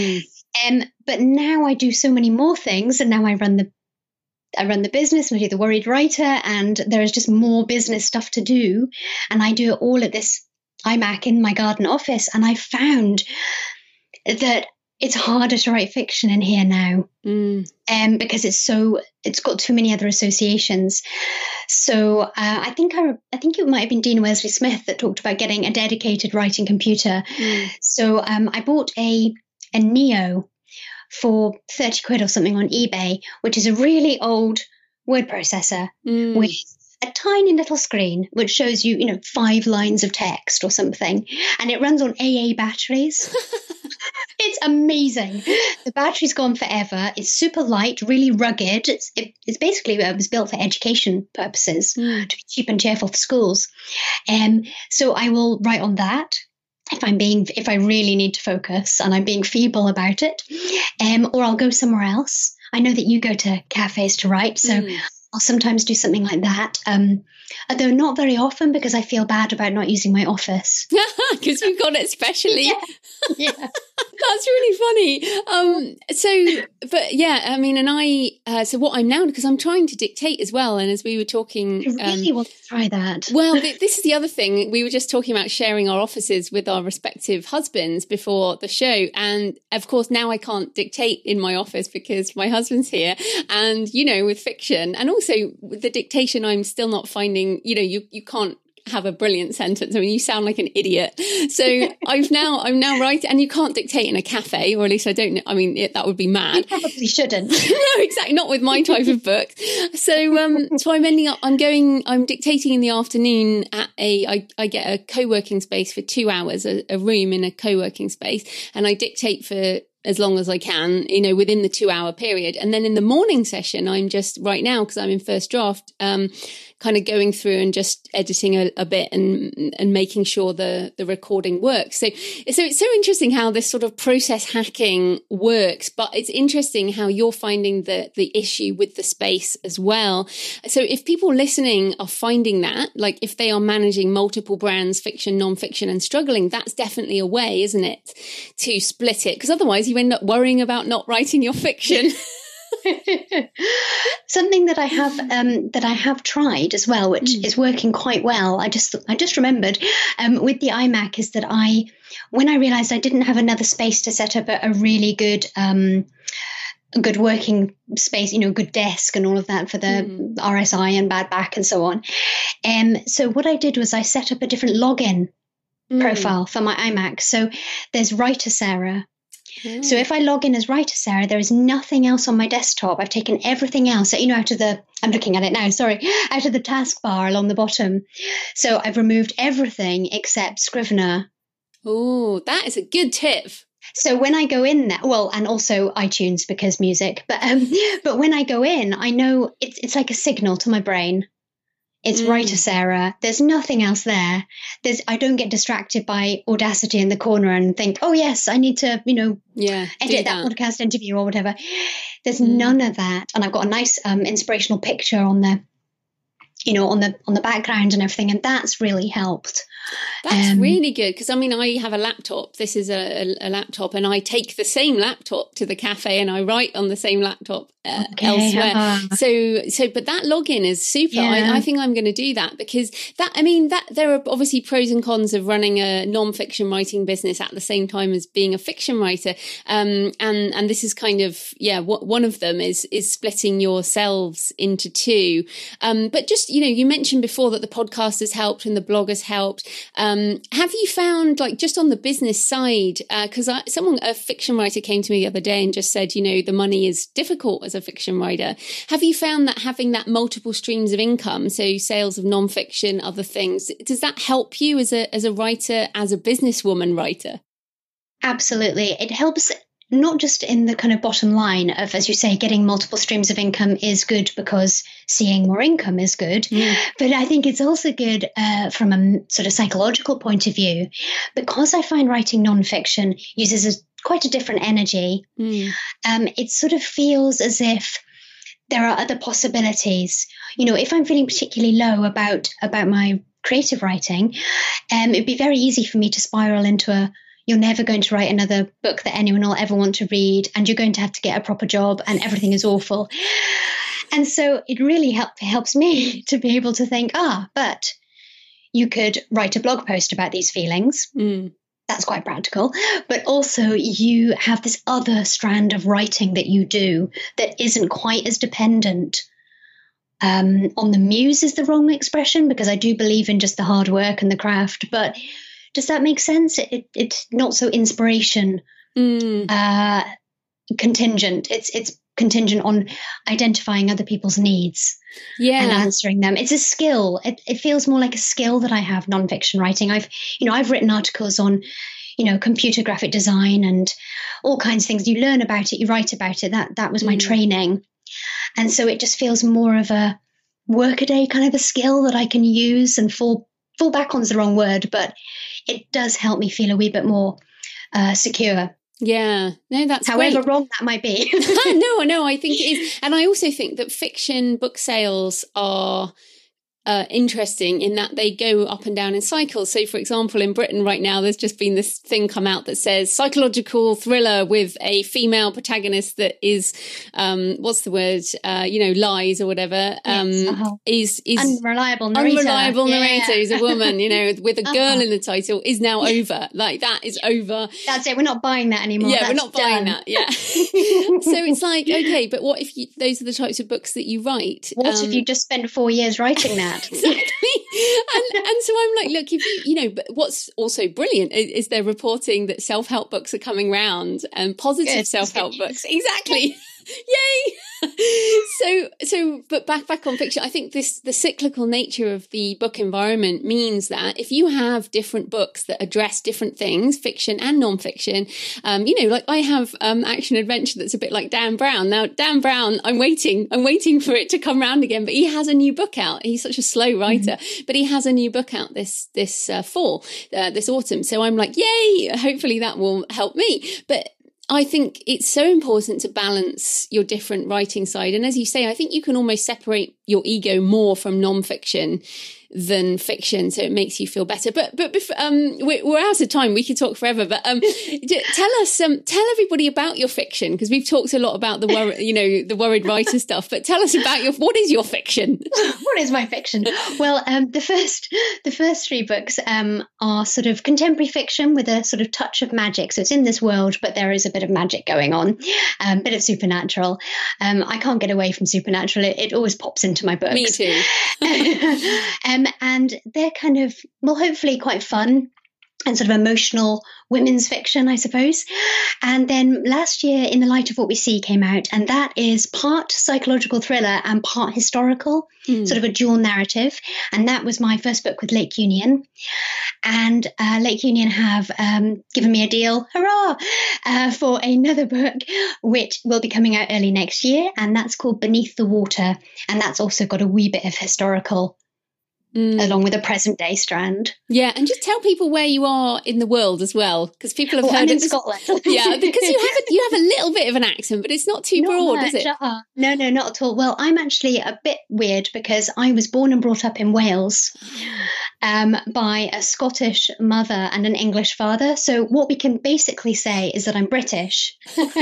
But now I do so many more things, and now I run the business, and I do the Worried Writer, and there is just more business stuff to do. And I do it all at this iMac in my garden office. And I found that it's harder to write fiction in here now, because it's got too many other associations. So I think it might have been Dean Wesley Smith that talked about getting a dedicated writing computer. So I bought a Neo for 30 quid or something on eBay, which is a really old word processor with a tiny little screen which shows you, 5 lines of text or something, and it runs on AA batteries. It's amazing. The battery's gone forever. It's super light, really rugged. It's basically it was built for education purposes, to be cheap and cheerful for schools. So I will write on that if I really need to focus and I'm being feeble about it, or I'll go somewhere else. I know that you go to cafes to write, so I'll sometimes do something like that. Although not very often, because I feel bad about not using my office. Because you've got it specially. Yeah. That's really funny. So what I'm now, because I'm trying to dictate as well. And as we were talking. I really want to try that. Well, this is the other thing. We were just talking about sharing our offices with our respective husbands before the show. And of course, now I can't dictate in my office because my husband's here. And, with fiction and also with the dictation, I'm still not finding, you can't have a brilliant sentence. I mean, you sound like an idiot. So I'm now writing, and you can't dictate in a cafe, or at least I don't know. I mean, that would be mad. You probably shouldn't. No, exactly. Not with my type of book. So I'm dictating in the afternoon at I get a co-working space for 2 hours, a room in a co-working space, and I dictate for as long as I can, within the 2 hour period. And then in the morning session, I'm just right now, because I'm in first draft, kind of going through and just editing a bit and making sure the recording works. So it's so interesting how this sort of process hacking works, but it's interesting how you're finding the issue with the space as well. So if people listening are finding that, like if they are managing multiple brands, fiction, non-fiction, and struggling, that's definitely a way, isn't it, to split it? Because otherwise you end up worrying about not writing your fiction. Something that I have tried as well, which is working quite well. I just remembered with the iMac is that when I realized I didn't have another space to set up a really good good working space, good desk and all of that for the RSI and bad back and so on. So what I did was I set up a different login profile for my iMac. So there's Writer Sarah. So if I log in as Writer Sarah, there is nothing else on my desktop. I've taken everything else, I'm looking at it now, out of the taskbar along the bottom. So I've removed everything except Scrivener. Oh, that is a good tip. So when I go in there, and also iTunes because music, but when I go in, I know it's like a signal to my brain. It's Writer Sarah. There's nothing else there. I don't get distracted by Audacity in the corner and think, oh yes, I need to, edit that podcast interview or whatever. There's none of that. And I've got a nice inspirational picture on the, on the background and everything. And that's really helped. That's really good. Because I have a laptop. This is a laptop, and I take the same laptop to the cafe and I write on the same laptop elsewhere. But that login is super. Yeah. I think I'm going to do that because that there are obviously pros and cons of running a non-fiction writing business at the same time as being a fiction writer. And this is kind of, one of them is splitting yourselves into two. But just, you mentioned before that the podcast has helped and the blog has helped. Have you found, like, just on the business side, because a fiction writer came to me the other day and just said, the money is difficult as a fiction writer. Have you found that having that multiple streams of income, so sales of non-fiction, other things, does that help you as a writer, as a businesswoman writer? Absolutely. It helps. Not just in the kind of bottom line of, as you say, getting multiple streams of income is good because seeing more income is good. But I think it's also good from a sort of psychological point of view, because I find writing nonfiction uses quite a different energy. It sort of feels as if there are other possibilities. If I'm feeling particularly low about my creative writing, it'd be very easy for me to spiral into you're never going to write another book that anyone will ever want to read, and you're going to have to get a proper job and everything is awful. And so it really helps me to be able to think, but you could write a blog post about these feelings. That's quite practical. But also you have this other strand of writing that you do that isn't quite as dependent on the muse is the wrong expression, because I do believe in just the hard work and the craft, but does that make sense? It's not so inspiration contingent. It's contingent on identifying other people's needs and answering them. It's a skill. It feels more like a skill that I have nonfiction writing. I've written articles on, computer graphic design and all kinds of things. You learn about it, you write about it. That was my training. And so it just feels more of a workaday kind of a skill that I can use and fall back on is the wrong word, but it does help me feel a wee bit more secure. Yeah, no, that's however great. wrong that might be. No, I think it is. And I also think that fiction book sales are interesting in that they go up and down in cycles. So, for example, in Britain right now, there's just been this thing come out that says psychological thriller with a female protagonist that is, what's the word? Lies or whatever. Is unreliable narrator. Unreliable narrator is a woman, with a girl in the title is now over. Like that is over. That's it. We're not buying that anymore. Yeah, That's we're not buying that. Yeah. So it's like, okay, but what if those are the types of books that you write? What if you just spent 4 years writing that? Exactly. And so I'm like, look, if but what's also brilliant is they're reporting that self-help books are coming round and positive self-help books. Exactly. Yay. But back on fiction, I think the cyclical nature of the book environment means that if you have different books that address different things, fiction and non-fiction, like I have action adventure that's a bit like Dan Brown. Now, Dan Brown, I'm waiting for it to come round again, but he has a new book out. He's such a slow writer, but he has a new book out this fall, this autumn. So I'm like, yay, hopefully that will help me. But I think it's so important to balance your different writing side. And as you say, I think you can almost separate your ego more from non-fiction than fiction, so it makes you feel better. But we're out of time. We could talk forever. But tell everybody about your fiction, because we've talked a lot about the worried writer stuff. But tell us about what is your fiction? What is my fiction? Well, the first 3 books are sort of contemporary fiction with a sort of touch of magic. So it's in this world, but there is a bit of magic going on, a bit of supernatural. I can't get away from supernatural. It always pops into my books. Me too. And they're kind of, well, hopefully quite fun and sort of emotional women's fiction, I suppose. And then last year, In the Light of What We See came out, and that is part psychological thriller and part historical, sort of a dual narrative. And that was my first book with Lake Union. And Lake Union have given me a deal, hurrah, for another book, which will be coming out early next year. And that's called Beneath the Water. And that's also got a wee bit of historical along with a present day strand. Yeah, and just tell people where you are in the world as well, because people have heard I'm in Scotland. Yeah, because you have a little bit of an accent, but it's not too broad, much, is it? No, not at all. Well, I'm actually a bit weird because I was born and brought up in Wales by a Scottish mother and an English father. So what we can basically say is that I'm British. That's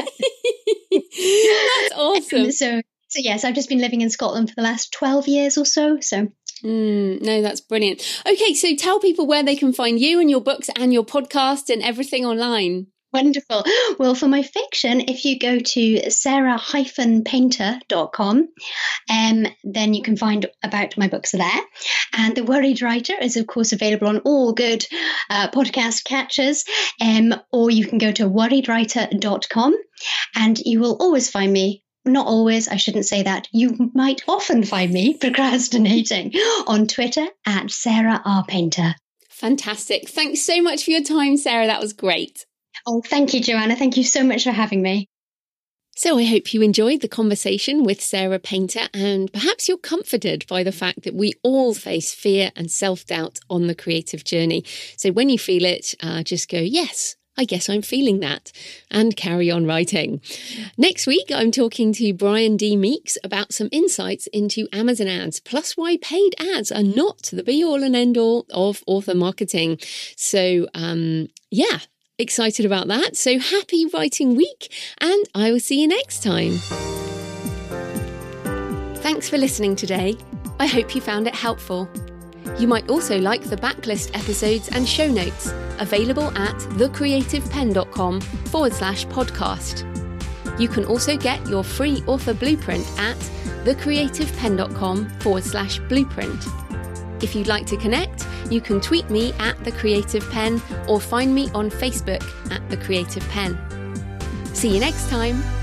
awesome. So yes, I've just been living in Scotland for the last 12 years or so. No, that's brilliant. Okay, so tell people where they can find you and your books and your podcast and everything online. Wonderful. Well, for my fiction, if you go to sarah-painter.com, then you can find about my books there. And The Worried Writer is, of course, available on all good podcast catchers, or you can go to worriedwriter.com and you will always find me. Not always, I shouldn't say that. You might often find me procrastinating on Twitter at Sarah R. Painter. Fantastic. Thanks so much for your time, Sarah. That was great. Oh, thank you, Joanna. Thank you so much for having me. So I hope you enjoyed the conversation with Sarah Painter, and perhaps you're comforted by the fact that we all face fear and self-doubt on the creative journey. So when you feel it, just go, yes, I guess I'm feeling that, and carry on writing. Next week, I'm talking to Brian D. Meeks about some insights into Amazon ads, plus why paid ads are not the be-all and end-all of author marketing. So, excited about that. So happy writing week, and I will see you next time. Thanks for listening today. I hope you found it helpful. You might also like the backlist episodes and show notes available at thecreativepenn.com/podcast. You can also get your free author blueprint at thecreativepenn.com/blueprint. If you'd like to connect, you can tweet me at The Creative Penn or find me on Facebook at The Creative Penn. See you next time.